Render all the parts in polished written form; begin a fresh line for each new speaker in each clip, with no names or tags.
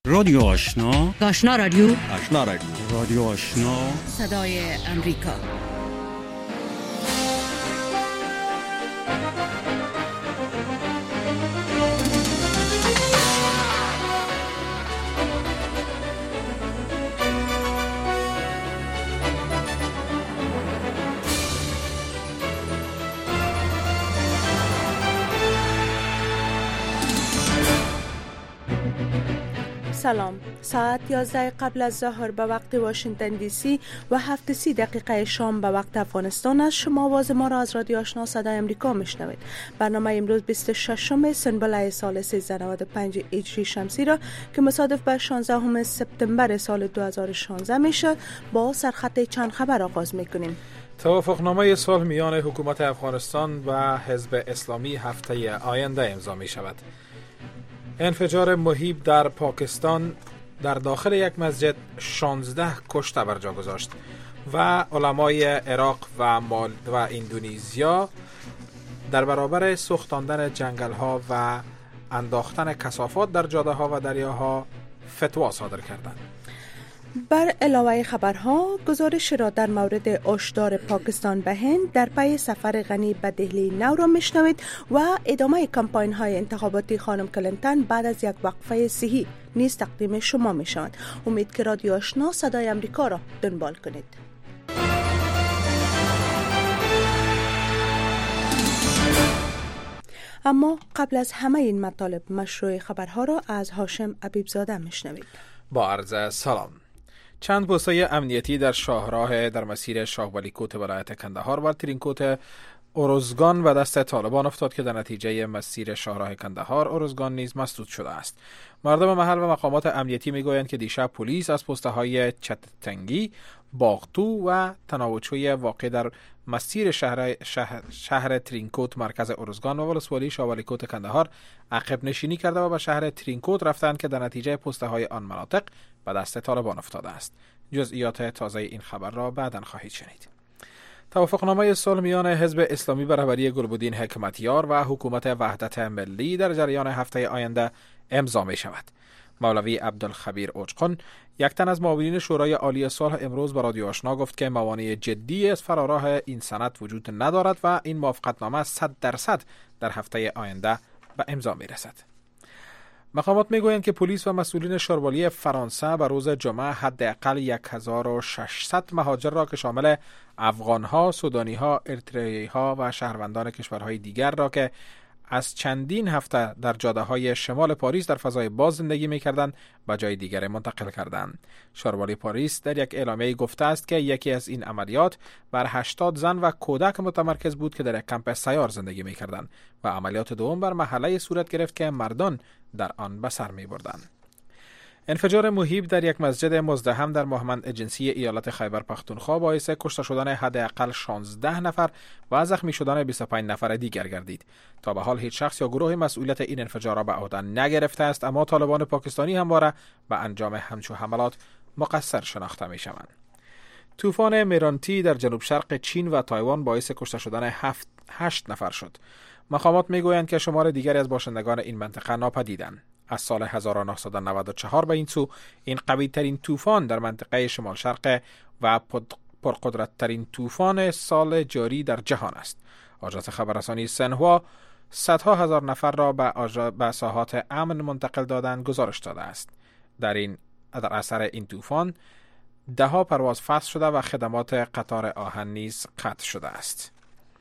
رادیو آشنا،
آشنا رادیو،
آشنا رادیو،
رادیو آشنا،
صدای امریکا.
سلام. ساعت 11 قبل از ظهر به وقت واشنگتن دی سی و 7:30 شام به وقت افغانستان است. شما آواز ما را از رادیو آشنا صدای امریکا میشنوید. برنامه امروز 26 سنبله سال 1395 هجری شمسی را که مصادف به 16 سپتامبر سال 2016 میشه با سرخط چند خبر آغاز میکنیم.
توافقنامه صلح میان حکومت افغانستان و حزب اسلامی هفته آینده امضا می شود. انفجار مهیب در پاکستان در داخل یک مسجد 16 کشته بر جا گذاشت و علمای عراق و اندونزیا در برابر سوختاندن جنگل ها و انداختن کثافات در جاده ها و دریاها فتوا صادر کردند.
بر علاوه خبرها گزارش را در مورد هشدار پاکستان به هند در پی سفر غنی به دهلی نو را میشنوید و ادامه کمپاین های انتخاباتی خانم کلینتون بعد از یک وقفه صحی نیز تقدیم شما می شود. امید که رادیو آشنا صدای امریکا را دنبال کنید. اما قبل از همه این مطالب مشروع خبرها را از هاشم عبیبزاده میشنوید.
با عرض سلام. چند پست‌های امنیتی در شاهراه در مسیر شاه ولی کوت ولایت کندهار و ترینکوت ارزگان و دست طالبان افتاد که در نتیجه مسیر شاهراه کندهار ارزگان نیز مسدود شده است. مردم محل و مقامات امنیتی میگویند که دیشب پلیس از پست‌های چتتنگی، باغتو و تناوچوی واقع در مسیر شهر ترینکوت مرکز ارزگان و ولسوالی شاه ولی کوت کندهار عقب نشینی کرده و به شهر ترینکوت رفتند که در نتیجه پست‌های آن مناطق به دست طالبان افتاده است. جزئیات تازه این خبر را بعداً خواهید شنید. توافقنامه صلح میان حزب اسلامی به رهبری گلبدین حکمتیار و حکومت وحدت ملی در جریان هفته آینده امضا می شود. مولوی عبدالخبیر اوچقن، یک تن از معاونین شورای عالی صلح، امروز به رادیو آشنا گفت که موانع جدی از فراراه این سند وجود ندارد و این موافقتنامه 100% در هفته آینده به امضا می رسد. مقامات میگویند که پلیس و مسئولین شاروالی فرانسه به روز جمعه حداقل 1600 مهاجر را که شامل افغانها، سودانیها، اریتریایی‌ها و شهروندان کشورهای دیگر را که از چندین هفته در جاده‌های شمال پاریس در فضای باز زندگی می‌کردند به جای دیگر منتقل کردند. شاروالی پاریس در یک اعلامیه گفته است که یکی از این عملیات بر 80 زن و کودک متمرکز بود که در یک کمپ سیار زندگی می‌کردند و عملیات دوم بر محله صورت گرفت که مردان در آن به سر می‌بردند. انفجار مهیب در یک مسجد مزدحم در مهمند جنسی ایالت خیبر پختونخوا باعث کشته شدن حداقل 16 نفر و زخمی شدن 25 نفر دیگر گردید. تا به حال هیچ شخص یا گروه مسئولیت این انفجار را به عهده نگرفته است، اما طالبان پاکستانی همواره به انجام همچون حملات مقصر شناخته می‌شوند. طوفان میرانتی در جنوب شرق چین و تایوان باعث کشته شدن 8 نفر شد. مقامات میگویند که شمار دیگری از باشندگان این منطقه ناپدیدند. از سال 1994 به این سو این قوی ترین طوفان در منطقه شمال شرق و پرقدرت ترین طوفان سال جاری در جهان است. آژانس خبررسانی سنهوا صدها هزار نفر را به ساحات امن منتقل دادن گزارش داده است. در اثر این طوفان دهها پرواز فصل شده و خدمات قطار آهن نیز قطع شده است.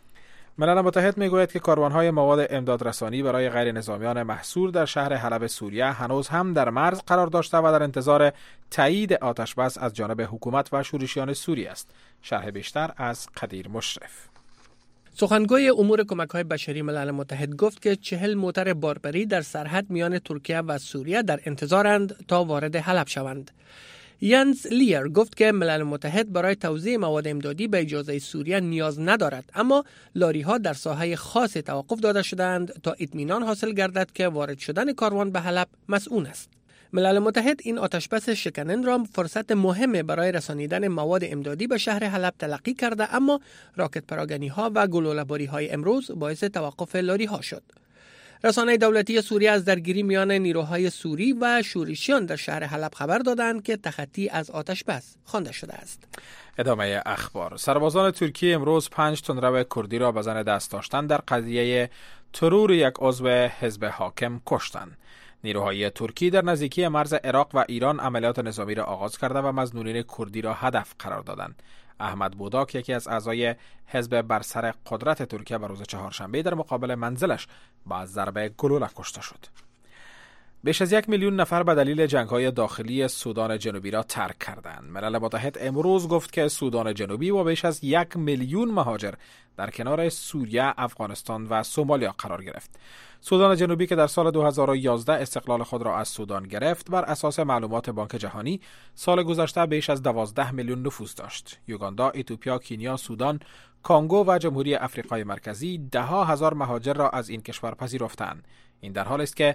ملل متحد میگوید که کاروان‌های مواد امدادرسانی برای غیر نظامیان محصور در شهر حلب سوریه هنوز هم در مرز قرار داشته و در انتظار تایید آتشبس از جانب حکومت و شورشیان سوریه است. شرح بیشتر از قدیر مشرف.
سخنگوی امور کمک‌های بشری ملل متحد گفت که 40 موتر باربری در سرحد میان ترکیه و سوریه در انتظارند تا وارد حلب شوند. ینز لیر گفت که ملل متحد برای توزیع مواد امدادی به اجازه سوریه نیاز ندارد، اما لاری‌ها در ساحه خاص توقف داده شدند تا اطمینان حاصل گردد که وارد شدن کاروان به حلب مسئول است. ملل متحد این آتشبس شکننده را فرصت مهمی برای رسانیدن مواد امدادی به شهر حلب تلقی کرده، اما راکت پراگنی‌ها و گلوله‌باری‌های امروز باعث توقف لاری‌ها شد. رسانه دولتی سوریه از درگیری میان نیروهای سوری و شورشیان در شهر حلب خبر دادند که تخطی از آتش بس خوانده شده است.
ادامه اخبار. سربازان ترکیه امروز 5 تندرو کردی را به زن دست داشتن در قضیه ترور یک عضو حزب حاکم کشتند. نیروهای ترکی در نزدیکی مرز عراق و ایران عملیات نظامی را آغاز کرده و مظنونین کردی را هدف قرار دادند. احمد بوداک، یکی از اعضای حزب بر سر قدرت ترکیه، به روز چهارشنبه در مقابل منزلش با ضربه گلوله کشته شد. بیش از 1 میلیون نفر به دلیل جنگ‌های داخلی سودان جنوبی را ترک کردند. ملل متحد امروز گفت که سودان جنوبی و بیش از 1 میلیون مهاجر در کنار سوریه، افغانستان و سومالیا قرار گرفت. سودان جنوبی که در سال 2011 استقلال خود را از سودان گرفت، بر اساس معلومات بانک جهانی سال گذشته بیش از 12 میلیون نفوس داشت. یوگاندا، اتیوپیا، کنیا، سودان، کنگو و جمهوری آفریقای مرکزی 10,000 مهاجر را از این کشور پذیرفتند. این در حالی است که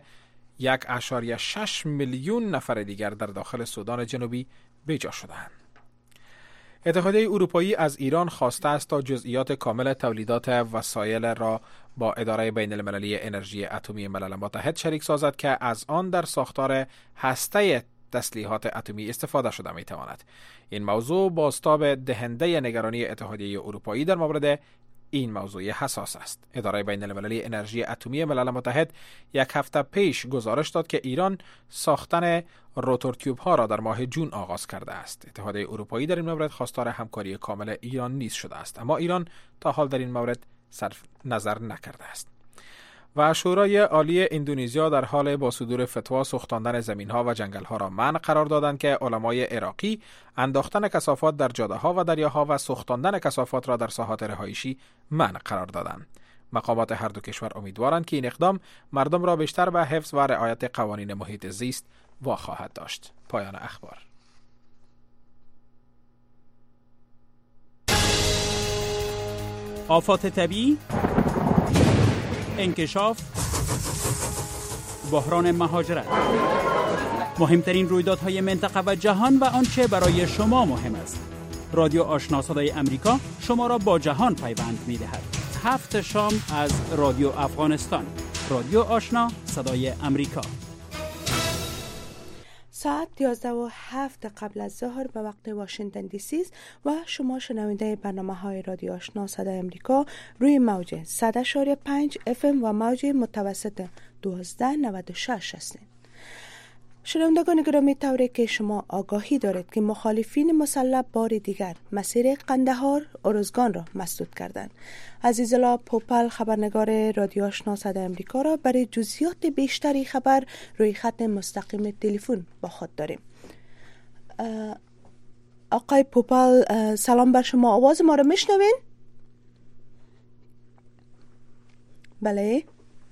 1.6 میلیون نفر دیگر در داخل سودان جنوبی بیجا شدند. اتحادیه اروپایی از ایران خواسته است تا جزئیات کامل تولیدات وسایل را با اداره بین المللی انرژی اتمی ملل متحد شریک سازد که از آن در ساختار هسته تسلیحات اتمی استفاده شده می تواند. این موضوع بازتاب دهنده نگرانی اتحادیه اروپایی در مورد این موضوع حساس است. اداره بین المللی انرژی اتمی ملل متحد یک هفته پیش گزارش داد که ایران ساختن روتورتیوب ها را در ماه جون آغاز کرده است. اتحادیه اروپایی در این مورد خواستار همکاری کامل ایران نیز شده است، اما ایران تا حال در این مورد صرف نظر نکرده است. و شورای عالی اندونزیا در حال با صدور فتوا سوختاندن زمین‌ها و جنگل‌ها را منع قرار دادند که علمای عراقی انداختن کثافات در جاده‌ها و دریاها و سوختاندن کثافات را در ساحات رهایشی منع قرار دادند. مقامات هر دو کشور امیدوارند که این اقدام مردم را بیشتر به حفظ و رعایت قوانین محیط زیست واخواهد داشت. پایان اخبار.
آفات طبیعی، انکشاف، بحران مهاجرت، مهمترین رویدادهای منطقه و جهان و آنچه برای شما مهم است. رادیو آشنا صدای امریکا شما را با جهان پیوند می‌دهد. 7 شام از رادیو افغانستان. رادیو آشنا صدای امریکا.
ساعت 11:07 قبل از ظهر به وقت واشنگتن دی سی و شما شنونده برنامه‌های رادیو آشنا صدای امریکا روی موج 100.5 FM و موج متوسط 1296 هستید. شنوندگان گرامی، طوری که شما آگاهی دارید که مخالفین مسلح بار دیگر مسیر قندهار ارزگان را مسدود کردند. عزیزالله پوپل، خبرنگار رادیو آشنا صدای امریکا، را برای جزئیات بیشتری خبر روی خط مستقیم تلفن با خود داریم. آقای پوپل، سلام بر شما. آواز ما را میشنوین؟ بله.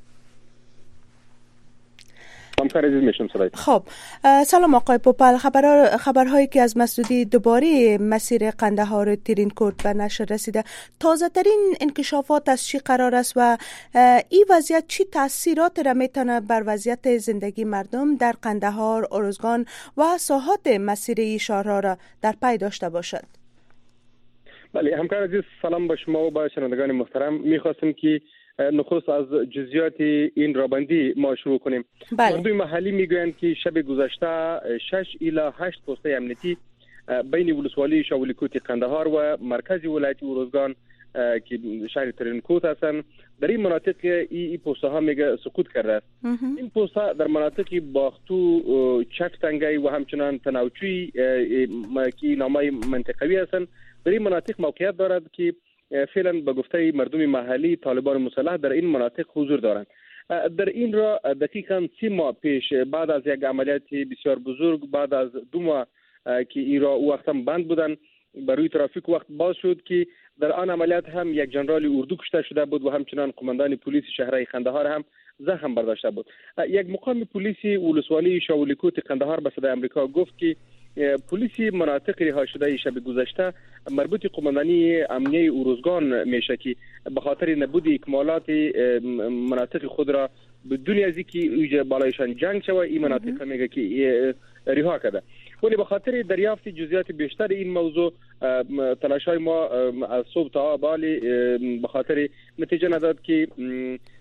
خب، سلام آقای پوپل. خبرهایی که از مسدودی دوباره مسیر قندهار ترین کرد به نشر رسیده، تازه ترین انکشافات از چی قرار است و این وضعیت چی تاثیرات را میتونه بر وضعیت زندگی مردم در قندهار، ارزگان و ساحات مسیری شهرها را در پی داشته باشد؟
بله همکار عزیز، سلام با شما و با شنوندگان محترم. میخواستم که نخست از جزئیات این رابندی ما شروع کنیم. مردم محلی میگویند که شب گذشته 6 الی 8 پوسته امنیتی بین ولسوالی شاولیکوت قندهار و مرکز ولایت ارزگان که شهر ترینکوت هستند در این مناطق این پوسته ها میگه سقوط کرده است. این پوسته در مناطق باختو، چک تنگی و همچنان تناوچوی که نامای منطقوی هستند در این مناطق موقعیت دارد که فعلا به گفته مردم محلی طالبان مسلح در این مناطق حضور دارند. در این را دقیقاً 3 ماه پیش بعد از یک عملیات بسیار بزرگ، بعد از 2 ماه که این را وقت هم بند بودن بروی ترافیک وقت باز شد که در آن عملیات هم یک جنرال اردو کشته شده بود و همچنان قماندان پلیس شهر قندهار هم زخم برداشته بود. یک مقام پلیسی ولسوالی شاولیکوت قندهار به صدای آمریکا گفت که پلیسی مناطق رها شده شب گذشته مربوط قماندانی امنیه ارزگان میشه که به خاطر نبود اکمالات مناطق خود را بدون از اینکه بالایشان جنگ شود این مناطق میگه که رها کرده. ولی به خاطر دریافت جزئیات بیشتر این موضوع تلاش‌های ما از صبح تا بالی به خاطر نتیجه نداد که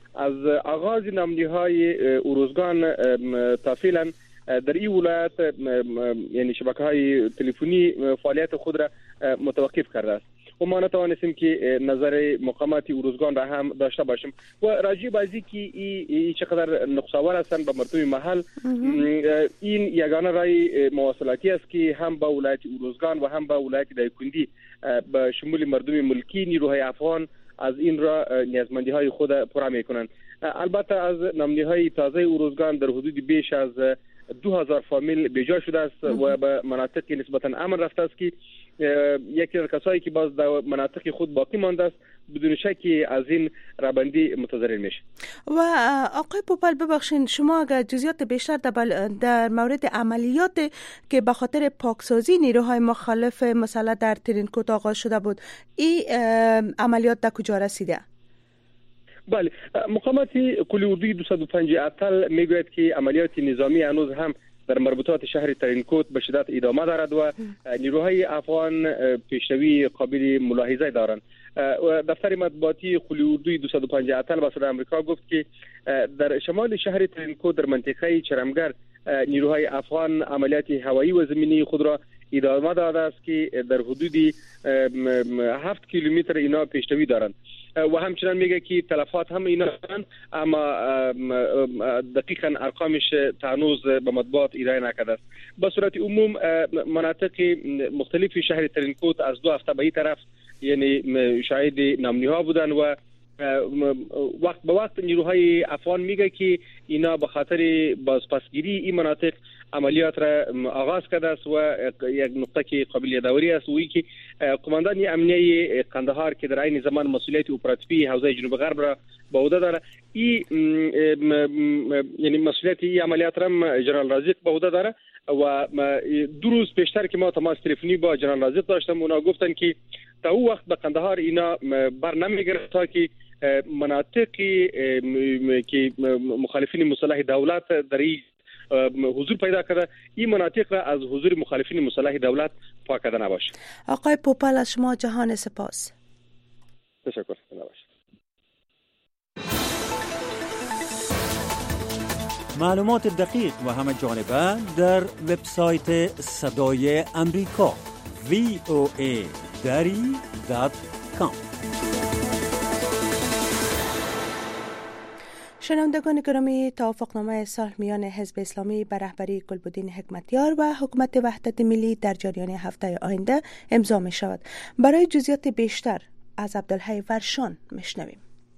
از آغاز نامنی‌های اوروزگان تا فعلا در این ولایت یعنی شبکه‌های تلفنی فعالیت خود را متوقف کرده است و ما نتوانستیم که نظر مقامات اوروزگان را هم داشته باشیم و راجع به اینکه این چقدر نقص‌آور هستند به مردم محل این یگانه راه مواصلاتی است که هم به ولایت اوروزگان و هم به ولایت دایکنډي به شمول مردم ملکی نیروهای افغان از این را نیازمندی‌های خود پورا می‌کنند. البته از نامنی‌های تازه اوروزگان در حدود بیش از 2000 فامیل بیجا شده است و به مناطق نسبتا امن رفته است که یکی از کسایی که باز در مناطق خود باقی مانده است بدون شکی از این رابندی متضرر میشه.
و آقای پوپل ببخشید شما اگر جزئیات بیشتر در مورد عملیات که به خاطر پاکسازی نیروهای مخالف مثلا در ترینکوت آغاز شده بود این عملیات در کجا رسیده؟
بله، مقامات کل اردوی 205 اتل میگوید که عملیات نظامی هنوز هم در مربوطات شهر ترینکوت به شدت ادامه دارد و نیروهای افغان پیشروی قابل ملاحظه دارند. دفتر مطبوعاتی کل اردوی 205 اتل به صدای آمریکا گفت که در شمال شهر ترینکوت در منطقه چرمگر نیروهای افغان عملیات هوایی و زمینی خود را ادامه داده است که در حدود 7 کیلومتر اینا پیشروی دارند و همچنان میگه که تلفات هم اینا دارند اما دقیقاً ارقامش هنوز به مطبوعات ارائه نکرده است. به صورت عموم مناطق مختلف شهر ترینکوت از 2 هفته به این طرف یعنی شاهد نامنی‌ها بودن و وقت به وقت نیروهای افغان میگه که اینا به خاطر بازپسگیری این مناطق عملیات را آغاز کرده است و یک نقطه که قابل یادآوری است و که قماندان امنیه قندهار که در این زمان مسئولیت اپراتیوی حوزه جنوب غرب را به عهده داره این یعنی مسئولیت این عملیات را جنرال رازق به عهده داره و 2 روز پیشتر که ما تماس تلفنی با جنرال رازق داشتم اونا گفتن که تا او وقت به قندهار اینا بر نمیگیره تا که مناطقی که مخالفین مسلح دولت در این حضور پیدا کرده این مناطق را از حضور مخالفین مسلح دولت پاک کرده نباشه.
آقای پوپل از شما جهان سپاس.
تشکر. نباشه.
معلومات دقیق و همه جانبه در وبسایت صدای امریکا voa.com.
شنوندگان گرامی، توافقنامه صلح میان حزب اسلامی به رهبری گلبدین حکمتیار و حکومت وحدت ملی در جریان هفته آینده امضا می شود. برای جزئیات بیشتر از عبدالحی ورشان میشنویم.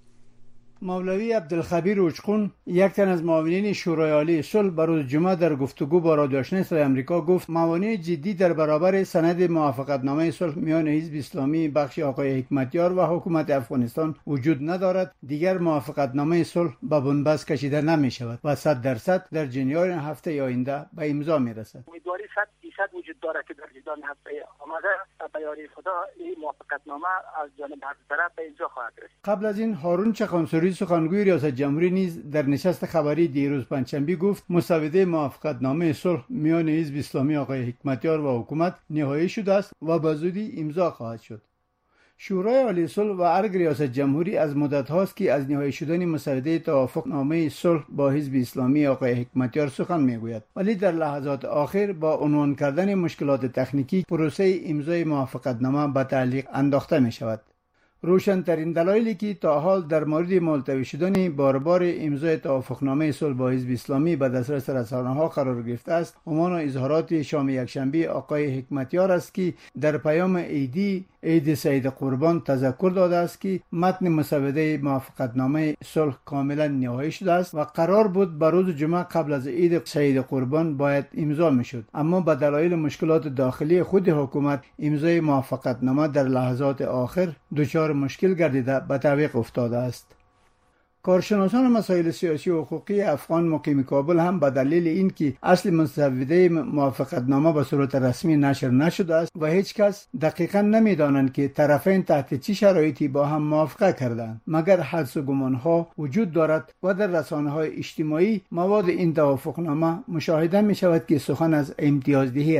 مولوی عبدالخبیر اوچقون، یک تن از معاونین شورای عالی صلح، بر روز جمعه در گفتگو با رادیو آشنای صدای آمریکا گفت موانع جدی در برابر سند موافقتنامه صلح میان حزب اسلامی بخش آقای حکمتیار و حکومت افغانستان وجود ندارد. دیگر موافقتنامه صلح به بنبست کشیده نمی شود و 100% در جریان هفته آینده به امضا می رسد.
امیدواری 100% وجود دارد که در جریان هفته آمده به یاری خدا این موافقتنامه از جانب هر طرف به امضا خواهد رسید.
قبل از این هارون چخانسوری سخنگوی ریاست جمهوری نیز در نشست خبری دیروز پنجشنبه گفت مسوده موافقتنامه صلح میان حزب اسلامی آقای حکمتیار و حکومت نهایی شده است و به زودی امضا خواهد شد. شورای عالی صلح و ارگ ریاست جمهوری از مدت هاست که از نهایی شدن مسوده توافقنامه صلح با حزب اسلامی آقای حکمتیار سخن میگوید، ولی در لحظات آخر با عنوان کردن مشکلات تکنیکی پروسه امضای موافقتنامه به تعلیق انداخته می شود. روشن‌ترین دلایلی که تا حال در مورد ملتوی شدن بار امضای توافقنامه صلح با حزب اسلامی به دسترس رسانه‌ها قرار گرفته است، همان اظهارات شام یکشنبه آقای حکمتیار است که در پیام عید سید قربان تذکر داده است که متن مسوده موافقتنامه صلح کاملا نهایی شده است و قرار بود به روز جمعه قبل از عید سید قربان باید امضا میشد، اما به دلایل مشکلات داخلی خود حکومت امضای موافقتنامه در لحظات آخر دچار مشکل گردیده به تعویق افتاده است. کارشناسان مسائل سیاسی و حقوقی افغان مقیم کابل هم به دلیل اینکه اصل مسوده موافقتنامه به صورت رسمی نشر نشده است و هیچ کس دقیقاً نمیدانند که طرفین تحت چه شرایطی با هم موافقه کردند، مگر حدس و گمانها وجود دارد و در رسانه‌های اجتماعی مواد این توافقنامه مشاهده می شود که سخن از امتیازدهی است.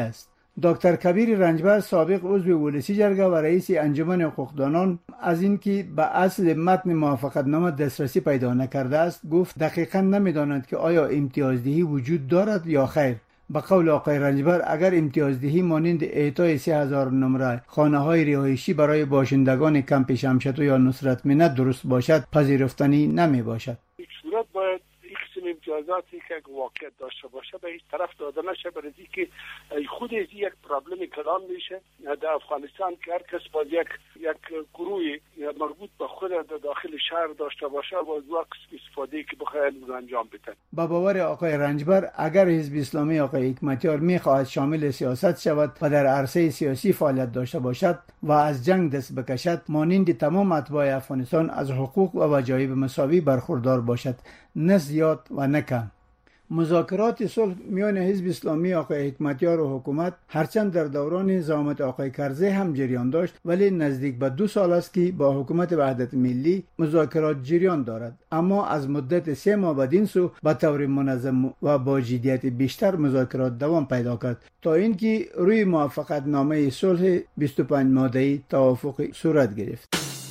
دکتر کبیر رنجبر سابق عضو ولسی جرگه و رئیس انجمن حقوقدانان از اینکه به اصل متن موافقتنامه دسترسی پیدا نکرده است گفت دقیقاً نمی‌داند که آیا امتیازدهی وجود دارد یا خیر. به قول آقای رنجبر اگر امتیازدهی مانند اعطای 3000 نمره خانه‌های رهایشی برای باشندگان کمپ شمشتو یا نصرت منت درست باشد پذیرفتنی نمی باشد.
صورت باید امتیازاتی که واقعیت داشته باشه به هیچ طرف داده نشه، برای که خود از یک پرابلم کلان میشه در افغانستان که هر کس باز یک گروهی مربوط به خود داخل شهر داشته باشه و از وقت استفاده که بخواهد اون انجام بده. با
باور آقای رنجبر اگر حزب اسلامی آقای حکمتیار میخواهد شامل سیاست شود و در عرصه سیاسی فعالیت داشته باشد و از جنگ دست بکشد مانند تمام اتباع افغانستان از حقوق و وجایب مساوی برخوردار باشد، نه زیاد و نه کم. مذاکرات صلح میان حزب اسلامی آقای حکمتیار و حکومت هرچند در دوران زعامت آقای کرزی هم جریان داشت ولی نزدیک به 2 سال است که با حکومت وحدت ملی مذاکرات جریان دارد، اما از مدت 3 ماه بدین سو به طور منظم و با جدیت بیشتر مذاکرات دوام پیدا کرد تا اینکه روی موافقت نامه صلح 25 ماده‌ای توافق صورت گرفت.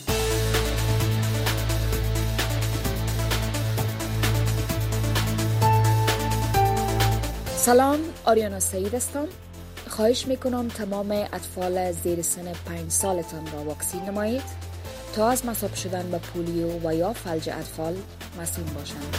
سلام، آریانا سعید هستم. خواهش میکنم تمام اطفال زیر سن 5 سالتان را واکسین نمایید تا از مصاب شدن به پولیو و یا فلج اطفال مسئول باشند.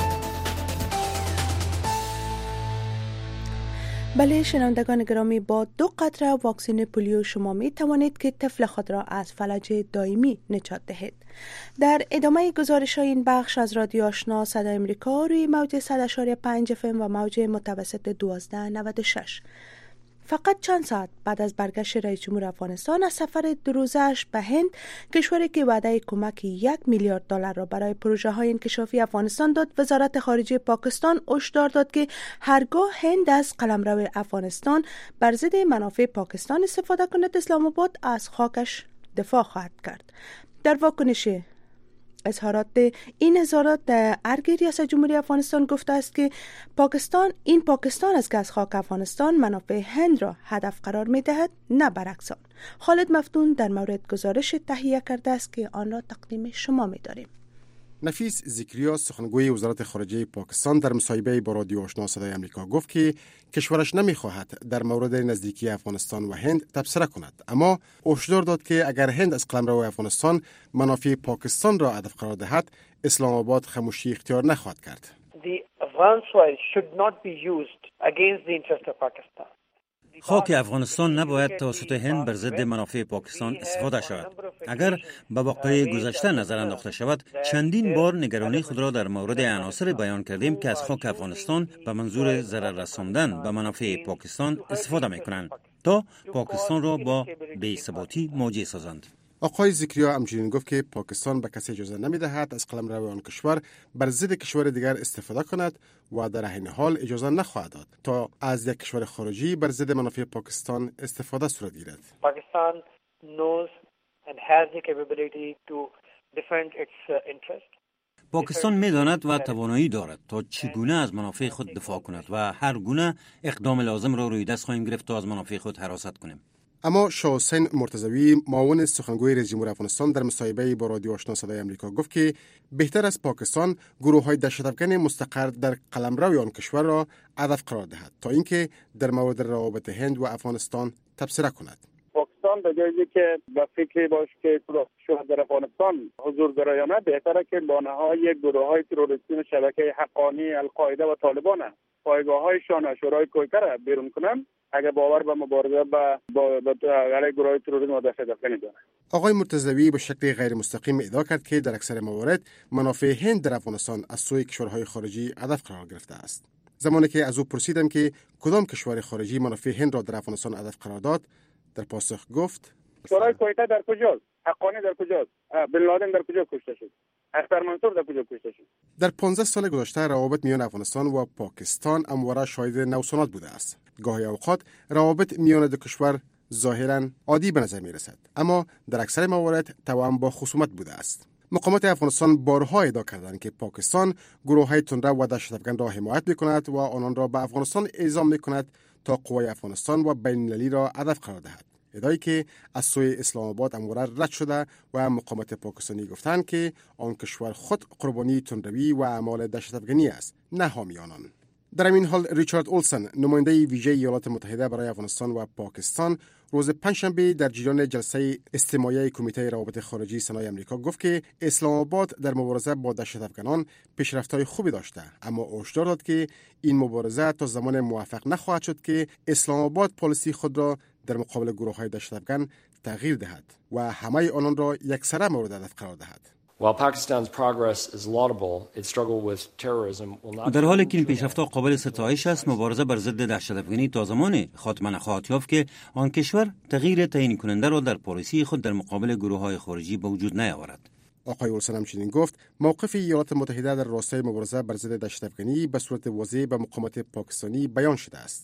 بله شنوندگان گرامی، با 2 قطره واکسن پولیو شما می توانید که طفل خود را از فلج دائمی نجات دهید. در ادامه گزارش های این بخش از رادیو آشنا صدای امریکا روی موج 100.5 FM و موج متوسط 1296 فقط چند ساعت بعد از برگشت رئیس جمهور افغانستان از سفر 2 روزه‌اش به هند، کشوری که وعده کمک 1 میلیارد دلار را برای پروژه های انکشافی افغانستان داد، وزارت خارجه پاکستان هشدار داد که هرگاه هند از قلمرو افغانستان بر ضد منافع پاکستان استفاده کند، اسلام آباد از خاکش دفاع خواهد کرد. در واکنش اظهارات ارگ ریاست جمهوری افغانستان گفته است که پاکستان است که از خاک افغانستان منافع هند را هدف قرار می دهد، نه برعکس آن. خالد مفتون در مورد گزارش تهیه کرده است که آن را تقدیم شما می داریم.
نفیس زکریا سخنگوی وزارت خارجه پاکستان در مصاحبه با رادیو آشنا صدای آمریکا گفت که کشورش نمیخواهد در مورد نزدیکی افغانستان و هند تبصره کند، اما هشدار داد که اگر هند از قلمرو افغانستان منافع پاکستان را هدف قرار دهد، اسلام آباد خاموشی اختیار نخواهد کرد.
خاک افغانستان نباید توسط هند بر ضد منافع پاکستان استفاده شود. اگر به واقعه گذشته نظر انداخته شود، چندین بار نگرانی خود را در مورد عناصر بیان کردیم که از خاک افغانستان به منظور ضرر رساندن به منافع پاکستان استفاده می‌کنند تا پاکستان را با بی‌ثباتی مواجه سازند.
آقای زکریا همچنین گفت که پاکستان به کسی اجازه نمی‌دهد از قلمرو آن کشور بر ضد کشور دیگر استفاده کند و در عین حال اجازه نخواهد داد تا از یک کشور خارجی بر ضد منافع پاکستان استفاده صورت گیرد.
پاکستان knows and has the capability to defend its interest.
پاکستان می‌داند و توانایی دارد تا چگونه از منافع خود دفاع کند و هر گونه اقدام لازم را روی دست خواهیم گرفت تا از منافع خود حراست کنیم.
اما شاه حسین مرتضوی معاون سخنگوی رئیس جمهور افغانستان در مصاحبه با رادیو آشنا صدای آمریکا گفت که بهتر از پاکستان گروه‌های دهشت‌افکن مستقر در قلمرو آن کشور را هدف قرار دهد تا اینکه در مورد روابط هند و افغانستان تبصره کند.
پاکستان به جای که به فکر باشه که شاه در افغانستان حضور گرایانه، بهتره که بانه‌های گروه‌های تروریستی و شبکه حقانی القاعده و طالبان پایگاه‌هایشان شورای کویته را بیرون کنند اگر باور به مبارزه با گروه‌های تروریسم و دهشت‌افکنی دارند.
آقای مرتضوی به شکل غیر مستقیم ادعا کرد که در اکثر موارد منافع هند در افغانستان از سوی کشورهای خارجی هدف قرار گرفته است. زمانی که از او پرسیدم که کدام کشور خارجی منافع هند را در افغانستان هدف قرار داد، در پاسخ گفت
شورای کویته در کجاست؟ حقانی در کجاست؟ بن لادن در کجا کشته شد؟ اختر منصور در کجا کشته شد؟
در 15 سال گذشته روابط میان افغانستان و پاکستان همواره شاهد نوسانات بوده است. گاهی اوقات روابط میان دو کشور ظاهراً عادی به نظر می رسد، اما در اکثر موارد توأم با خصومت بوده است. مقامات افغانستان بارها ادعا کردند که پاکستان گروه‌های تندرو و دهشت‌افکن را حمایت می‌کند و آنان را به افغانستان اعزام می‌کند تا قوای افغانستان و بین المللی را هدف قرار دهد. ادعایی که از سوی اسلام آباد اموره رد شده و مقامات پاکستانی گفتند که آن کشور خود قربانی تندروی و اعمال دهشت‌افکنی است، نه حامی آنان. در این حال ریچارد اولسن، نماینده ویژه ایالات متحده برای افغانستان و پاکستان، روز پنجشنبه در جریان جلسه استماعی کمیته روابط خارجی سنای آمریکا گفت که اسلام آباد در مبارزه با دهشت‌افکنان پیشرفت‌های خوبی داشته، اما هشدار داد که این مبارزه تا زمان موفق نخواهد شد که اسلام آباد پالیسی خود را در مقابل گروه‌های دهشت‌افکن تغییر دهد و همه آنان را یکسره مورد هدف قرار دهد.
در حالی که این پیشرفت‌ها قابل ستایش است، مبارزه بر ضد دهشت‌افکنی تا زمان خاتمه نخواهد یافت که آن کشور تغییر تعیین کننده را در پالیسی خود در مقابل گروه‌های خارجی به وجود نیاورد.
آقای اولسن همچنین گفت موقف ایالات متحده در راستای مبارزه بر ضد دهشت‌افکنی به صورت واضح به مقامات پاکستانی بیان شده است.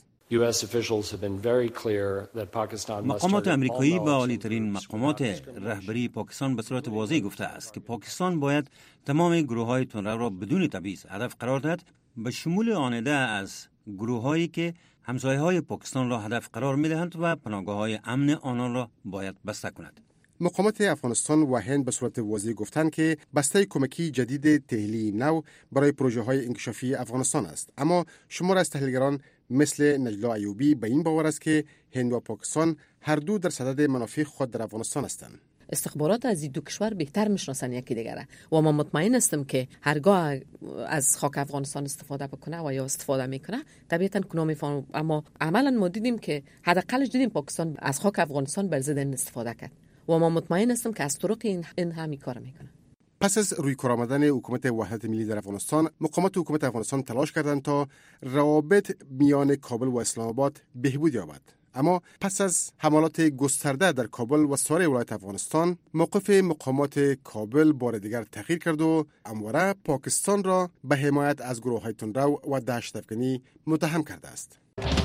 مقامات امریکایی و عالی‌ترین مقامات رهبری پاکستان به صورت واضح گفته است که پاکستان باید تمام گروه‌های تندرو را بدون تبعیض هدف قرار دهد، به شمول آنیده از گروه‌هایی که همسایه‌های پاکستان را هدف قرار می‌دهند و پناهگاه‌های امن آنان را باید بسته کند.
مقامات افغانستان و هند به صورت واضح گفتند که بسته کمکی جدید تحلیلی نو برای پروژه‌های انکشافی افغانستان است، اما شمار از تحلیلگران مثل نجلا ایوبی به این باور است که هند و پاکستان هر دو در صدد منافع خود در افغانستان هستند.
استخبارات از این دو کشور بهتر میشناسن یکی دیگره و ما مطمئن هستم که هرگاه از خاک افغانستان استفاده بکنه و یا استفاده میکنه طبیعتا کنا میفهمم، اما عملا ما دیدیم که حداقلش دیدیم پاکستان از خاک افغانستان بر ضد استفاده کرد و ما مطمئن هستم که از طرق این همین کار میکنه.
پس از روی کار آمدن حکومت وحدت ملی در افغانستان، مقامات حکومت افغانستان تلاش کردند تا روابط میان کابل و اسلام آباد بهبود یابد. اما پس از حملات گسترده در کابل و سایر ولایت افغانستان، موقف مقامات کابل بار دیگر تغییر کرد و همواره پاکستان را به حمایت از گروه‌های تندرو و دهشت‌افکنی متهم کرده است.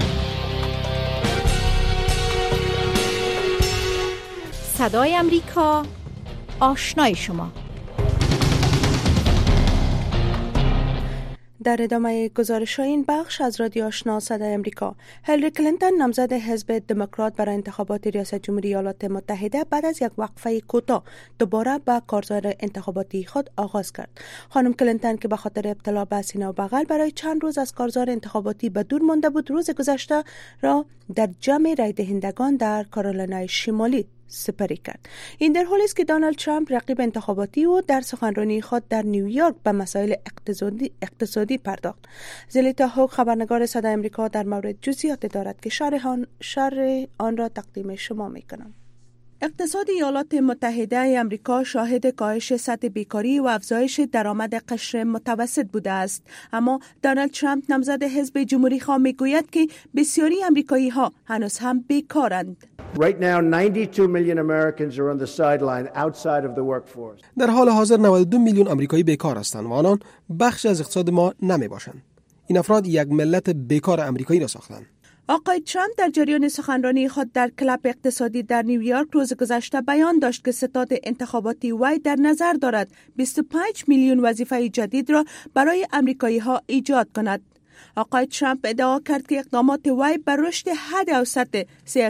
صدای امریکا، آشنای شما.
در ادامه گزارش این بخش از رادیو آشنا صدای امریکا، هیلاری کلینتون نامزد حزب دموکرات برای انتخابات ریاست جمهوری ایالات متحده بعد از یک وقفه کوتاه دوباره به کارزار انتخاباتی خود آغاز کرد. خانم کلینتون که به خاطر ابتلا به سینه و بغل برای چند روز از کارزار انتخاباتی به دور مانده بود، روز گذشته را در جمع رای دهندگان در کارولینای شمالی سپری کرد. این در حالی است که دونالد ترامپ رقیب انتخاباتی او در سخنرانی خود در نیویورک به مسائل اقتصادی پرداخت. زلیتا هوک خبرنگار صدای امریکا در مورد جزئیات دارد که شرح آن را تقدیم شما میکنم. اقتصاد ایالات متحده آمریکا شاهد کاهش سطح بیکاری و افزایش درآمد قشر متوسط بوده است، اما دونالد ترامپ نامزد حزب جمهوری خواه میگوید که بسیاری آمریکایی ها هنوز هم بیکارند.
Right now 92 million Americans are on the sideline outside of the workforce.
در حال حاضر 92 میلیون آمریکایی بیکار هستند و آنان بخشی از اقتصاد ما نمی باشند. این افراد یک ملت بیکار آمریکایی را ساختند.
آقای ترامپ در جریان سخنرانی خود در کلاب اقتصادی در نیویورک روز گذشته بیان داشت که ستاد انتخاباتی وی در نظر دارد 25 میلیون وظیفه جدید را برای آمریکایی ها ایجاد کند. آقای ترامپ ادعا کرد که اقدامات وی بر رشد حد اوسط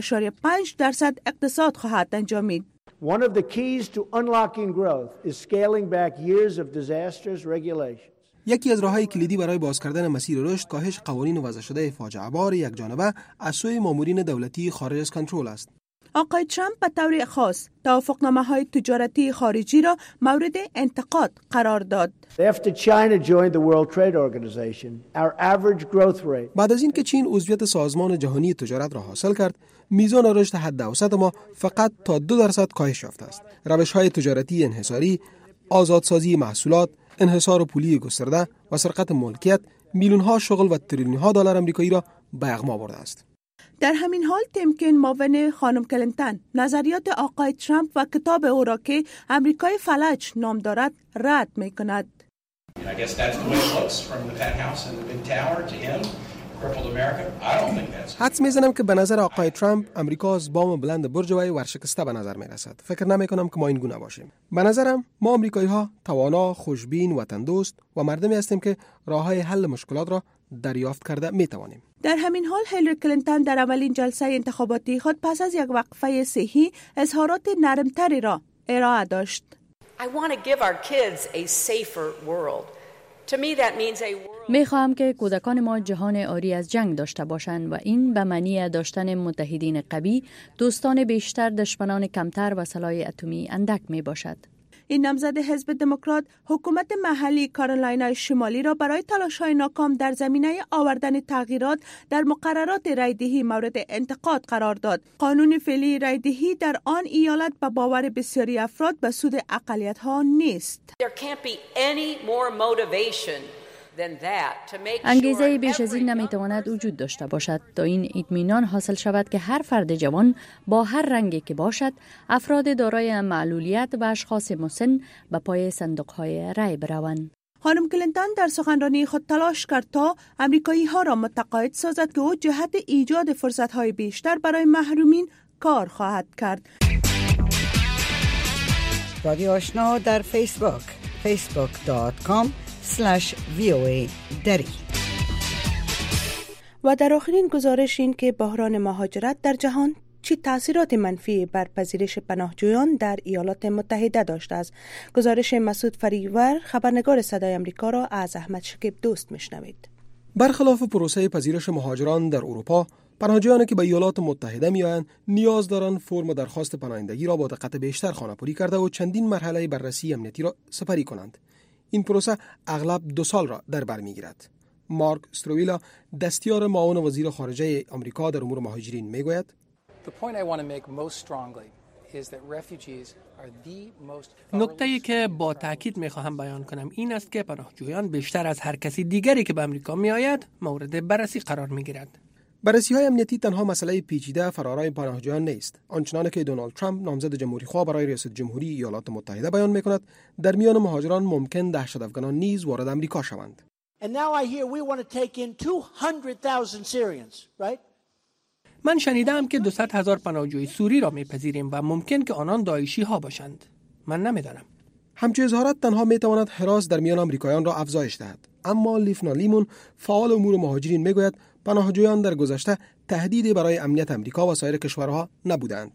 3.5% اقتصاد خواهد انجامید.
One of the keys to unlocking growth is scaling back years of disastrous regulations.
یکی از راه‌های کلیدی برای باز کردن مسیر رشد کاهش قوانین وضع شده فاجعه بار یک جانبه از سوی مامورین دولتی خارج از کنترل است.
آقای ترامپ به طور خاص توافقنامه‌های تجارتی خارجی را مورد انتقاد قرار داد.
After China joined the World Trade Organization, our average growth rate.
بعد از اینکه چین عضویت سازمان جهانی تجارت را حاصل کرد، میزان رشد حد اوسط ما فقط تا 2% کاهش یافته است. روش‌های تجارتی انحصاری، آزادسازی محصولات، انحصار پولی گسترده و سرقت ملکیت میلیون‌ها شغل و تریلیون‌ها دلار آمریکایی را به اغما برده است.
در همین حال تیم کین معاون خانم کلینتون نظریات آقای ترامپ و کتاب او را که امریکای فلج نام دارد رد می‌کند.
حدس میزنم که به نظر آقای ترامپ امریکا از بام بلند برج وی ورشکسته به نظر میرسد. فکر نمی کنم که ما این گونه باشیم. به نظرم ما آمریکایی ها توانا، خوشبین، وطن دوست و مردمی هستیم که راههای حل مشکلات را دریافت کرده می توانیم.
در همین حال هیلری کلینتون در اولین جلسه انتخاباتی خود پس از یک وقفه صحی اظهارات نرمتری را ارائه داشت.
می خواهم که کودکان ما جهان عاری از جنگ داشته باشند و این به معنی داشتن متحدین قوی، دوستان بیشتر، دشمنان کمتر و سلاح اتمی اندک می باشد.
این نامزد حزب دموکرات حکومت محلی کارولاینا شمالی را برای تلاش‌های ناکام در زمینه آوردن تغییرات در مقررات رایدهی مورد انتقاد قرار داد. قانون فعلی رایدهی در آن ایالت به باور بسیاری افراد به سود اقلیت‌ها نیست.
انگیزه بیش از این نمیتواند وجود داشته باشد تا این اطمینان حاصل شود که هر فرد جوان با هر رنگی که باشد، افراد دارای معلولیت و اشخاص مسن به پای صندوق‌های رای بروند.
خانم کلینتون در سخنرانی خود تلاش کرد تا امریکایی‌ها را متقاعد سازد که او جهت ایجاد فرصت‌های بیشتر برای محرومین کار خواهد کرد.
رادیو آشنا در فیسبوک facebook.com/VOA دری.
و در آخرین گزارش این که بحران مهاجرت در جهان چه تأثیرات منفی بر پذیرش پناهجویان در ایالات متحده داشته است. گزارش مسعود فریور، خبرنگار صدای آمریکا، را از احمد شکیب دوست میشنوید.
برخلاف پروسه پذیرش مهاجران در اروپا، پناهجویانی که به ایالات متحده میآیند نیاز دارند فرم درخواست پناهندگی را با دقت بیشتر خانه‌پری کرده و چندین مرحله بررسی امنیتی را سپری کنند. این پروسه اغلب 2 سال را در بر میگیرد. مارک استرویلا، دستیار معاون وزیر خارجه آمریکا در امور مهاجرین، میگوید: نکته‌ای که با تاکید می‌خواهم بیان کنم این است که پناهجویان بیشتر از هر کسی دیگری که به آمریکا می‌آید مورد بررسی قرار می‌گیرد. بررسی‌های امنیتی تنها مسئله پیچیده فرارای پناهجویان نیست. آنچنان که دونالد ترامپ نامزد جمهوری‌خواه برای ریاست جمهوری ایالات متحده بیان می‌کند، در میان مهاجران ممکن دهشت‌افغانان نیز وارد آمریکا شوند. من شنیدم که 200,000 پناهجوی سوری را می‌پذیریم و ممکن که آنان داعشی‌ها باشند. من نمی‌دانم. همچین اظهارات تنها می‌تواند حراس در میان آمریکایان را افزایش دهد. اما لیفنا لیمون، فعال امور مهاجرین، میگوید پناهجویان در گذشته تهدیدی برای امنیت آمریکا و سایر کشورها نبودند.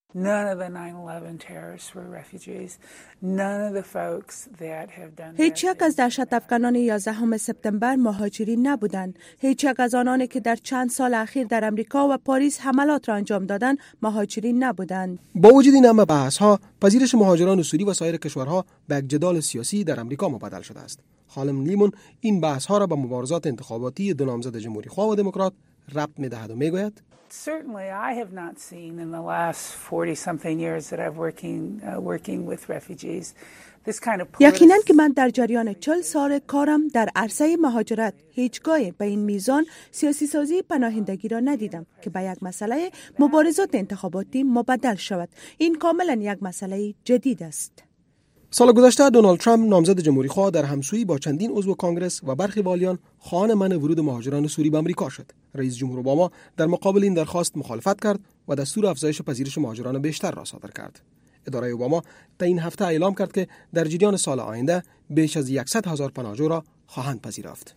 هیچ یک از دهشت افغانان 11 سپتامبر مهاجرین نبودند. هیچ یک از آنانی که در چند سال اخیر در امریکا و پاریس حملات را انجام دادند مهاجرین نبودند.
با وجود این همه بحث‌ها، پذیرش مهاجران سوری و سایر کشورها به یک جدال سیاسی در امریکا مبدل شده است. خانم لیمون این بحث‌ها را به مبارزات انتخاباتی دو نامزد جمهوری‌خواه و دموکرات ربط می‌دهد و می‌گوید:
Certainly, I have not seen in the last 40-something years that I've working with refugees this kind of.
یقیناً که من در جریان 40 سال کارم در عرصه مهاجرت هیچگاه به این میزان سیاسی سازی پناهندگی را ندیدم که به یک مسئله مبارزات انتخاباتی مبدل شود. این کاملاً یک مسئله جدید است.
سال گذشته دونالد ترامپ نامزد جمهوری‌خواه در همسویی با چندین عضو کانگرس و برخی والیان خواهان منع ورود مهاجران سوری به آمریکا شد. رئیس جمهور اوباما در مقابل این درخواست مخالفت کرد و دستور افزایش پذیرش مهاجران بیشتر را صادر کرد. اداره اوباما تا این هفته اعلام کرد که در جریان سال آینده بیش از 100,000 پناهجو را خواهند پذیرفت.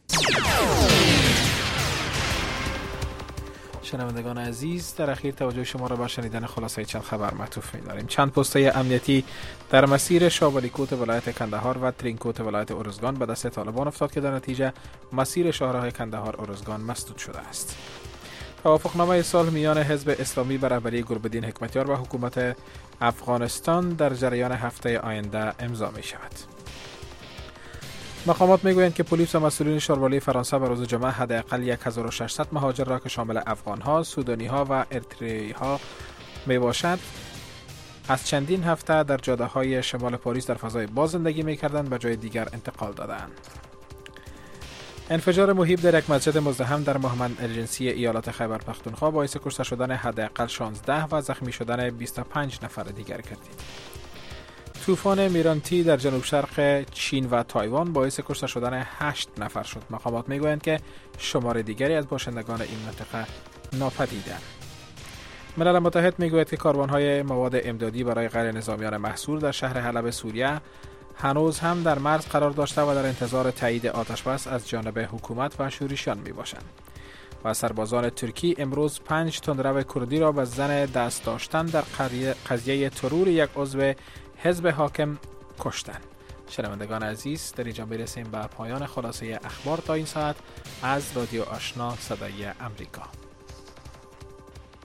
شنوندگان عزیز، در اخیر توجه شما را به شنیدن خلاصه چند خبر معطوف می‌داریم. چند پست‌های امنیتی در مسیر شاولیکوت ولایت کندهار و ترینکوت ولایت ارزگان به دست طالبان افتاد که در نتیجه مسیر شاهراه کندهار ارزگان مسدود شده است. توافقنامه صلح میان حزب اسلامی به رهبری گلبدین حکمتیار و حکومت افغانستان در جریان هفته آینده امضا می‌شود. مقامات میگویند که پلیس و مسئولین شاروالی فرانسه به روز جمعه حداقل 1600 مهاجر را که شامل افغان‌ها، سودانی‌ها و اریتریایی‌ها میباشد از چندین هفته در جاده‌های شمال پاریس در فضای باز زندگی می‌کردند به جای دیگر انتقال دادند. انفجار مهیب در یک مسجد مزدحم در مهمن الجنسی ایالات خیبر پختونخوا باعث کشته شدن حداقل 16 و زخمی شدن 25 نفر دیگر گردید. طوفان میرانتی در جنوب شرق چین و تایوان باعث کشته شدن 8 نفر شد. مقامات میگویند که شمار دیگری از باشندگان این منطقه ناپدیدند. ملل متحد میگوید که کاروان‌های مواد امدادی برای غیر نظامیان محصور در شهر حلب سوریه
هنوز هم در مرز قرار داشته و در انتظار تایید آتشبس از جانب حکومت و شورشیان می باشند. و سربازان ترکی امروز 5 تندرو کردی را به زن دست داشتن در قضیه ترور یک عضو حزب حاکم کشتند. شنوندگان عزیز، در اینجا میرسیم به پایان خلاصه اخبار تا این ساعت از رادیو آشنا صدای امریکا.